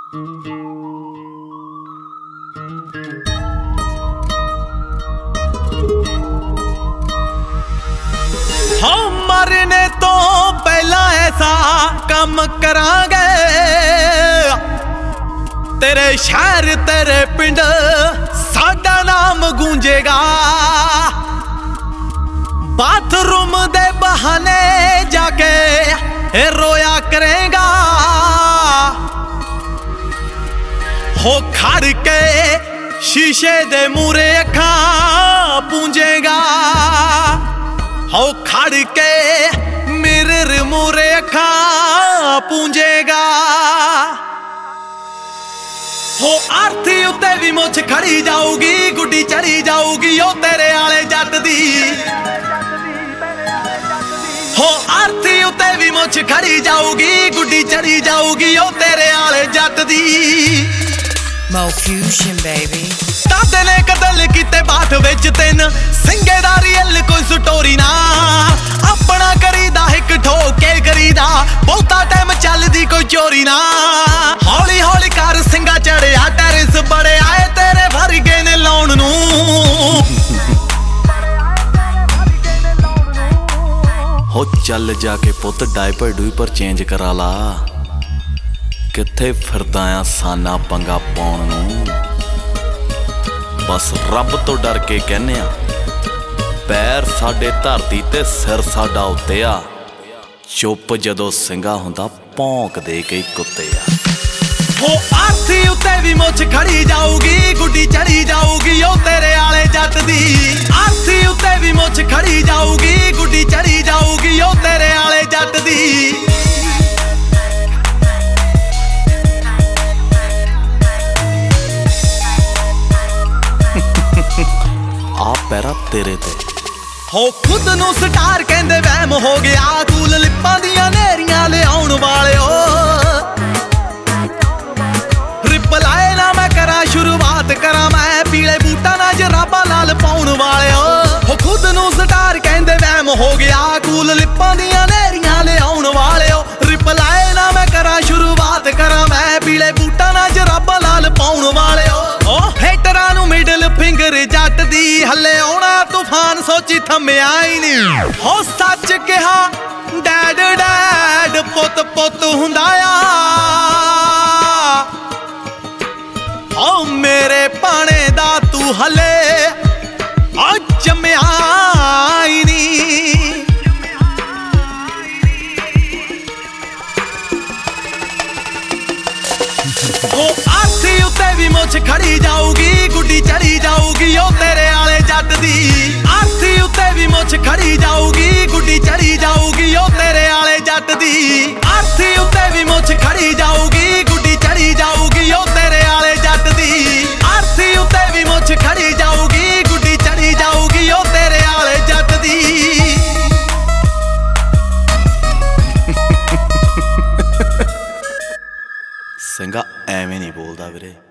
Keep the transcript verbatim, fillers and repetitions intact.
हम मरने तो पहला ऐसा काम करांगे, तेरे शहर तेरे पिंड साडा नाम गूंजेगा। बाथरूम दे बहाने जाके रोया करेगा, हो खड़ के शीशे दे मूरे अखां पूंजेगा, हो खड़ के मिरर मूरे अखां पूंजेगा। हो आरती उत्ते भी मुछ खड़ी जाऊगी, गुड्डी चढ़ी जाऊगी ओ तेरे आले जट दी। हो आरती उत्ते भी मुछ खड़ी जाऊगी, गुड्डी चढ़ी जाऊगी ओ तेरे आले जट दी। Mo Fusion baby। दादे ने कतल कीते बाठ विच तिन सिंगे दा रियल कोई स्टोरी ना, अपना करीदा हिक ठोके करीदा, बहुता टाइम चलदी कोई चोरी ना। हौली हौली कर सिंगा चढ़िया टेरिस बड़े आए तेरे वर्गे ने लाउण नूं। हो चल जाके पुत डायपर डूपर चेंज करा ला, किथे फिरदा आ साना पंगा पाउण नूं। बस रब तो डर के कहने आ, पैर साडे धरती ते सिर साडा उत्ते आ। चुप जदों सिंगा हुंदा भौंक दे के कुत्ते आ। हो आरती उत्ते भी मुछ खड़ी जाऊगी, गुड्डी चढ़ी जाऊगी ओ तेरे आले जट दी। आरती उत्ते भी मुछ खड़ी जाऊगी, गुड्डी चढ़ी जाऊगी ओ तेरे आले जट दी। आ पैरा तेरे ते हो खुद नू स्टार कहंदे वहम हो गया, कूल लिप्पां दियां नेरियां ले आउण वालिओ। रिप्लाई ना मैं करा शुरुआत करा मैं, पीले बूटा ना जराबा लाल पाउण वालिओ। हो खुद नू स्टार कहंदे वहम हो गया, कूल लिप्पां दियां नेरियां ले आउण वालिओ। रिप्लाई ना मैं करा शुरुआत करा मैं, पीले बूटा ना जराबा लाल पाउण वालिओ। ओ हेटरां नू मिडल फिंगर जट दी, हले आउणा तूफान सोची थम्मिया ही नहीं। हो सच कहा डैड डैड पुत पुत हुंदा आ, ओ मेरे पाने दा तू हले आ जम्मिया ही नहीं। हो आरती उत्ते भी मुछ खड़ी जाऊगी, गुड्डी चढ़ी जाऊगी ओ तेरे आले जट दी। आरती उत्ते भी मुछ खड़ी जाऊगी, गुड्डी चढ़ी जाऊगी ओ तेरे आले जट दी। आरती उत्ते भी मुछ खड़ी जाऊगी, गुड्डी चढ़ी जाऊगी ओ तेरे आले जट दी। आरती उत्ते भी मुछ खड़ी जाऊगी, गुड्डी चढ़ी जाऊगी ओ तेरे आले जट दी। सिंगा ਐਵੇਂ नहीं बोलदा वीरे।